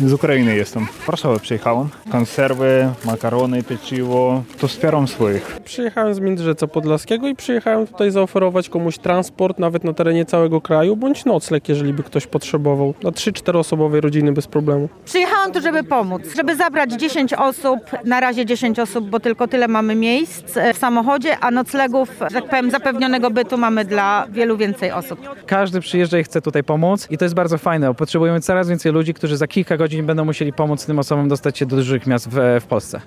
Z Ukrainy jestem. W Warszawę przyjechałem. Konserwy, makarony, pieczywo. To wspieram swoich. Przyjechałem z Międzyrzecza Podlaskiego i przyjechałem tutaj zaoferować komuś transport, nawet na terenie całego kraju, bądź nocleg, jeżeli by ktoś potrzebował. Dla 3-4 osobowej rodziny bez problemu. Przyjechałam tu, żeby pomóc, żeby zabrać 10 osób, na razie 10 osób, bo tylko tyle mamy miejsc w samochodzie, a noclegów, że tak powiem, zapewnionego bytu mamy dla wielu więcej osób. Każdy przyjeżdża i chce tutaj pomóc i to jest bardzo fajne. Potrzebujemy coraz więcej ludzi, którzy za kilka godzin będą musieli pomóc tym osobom dostać się do dużych miast w Polsce.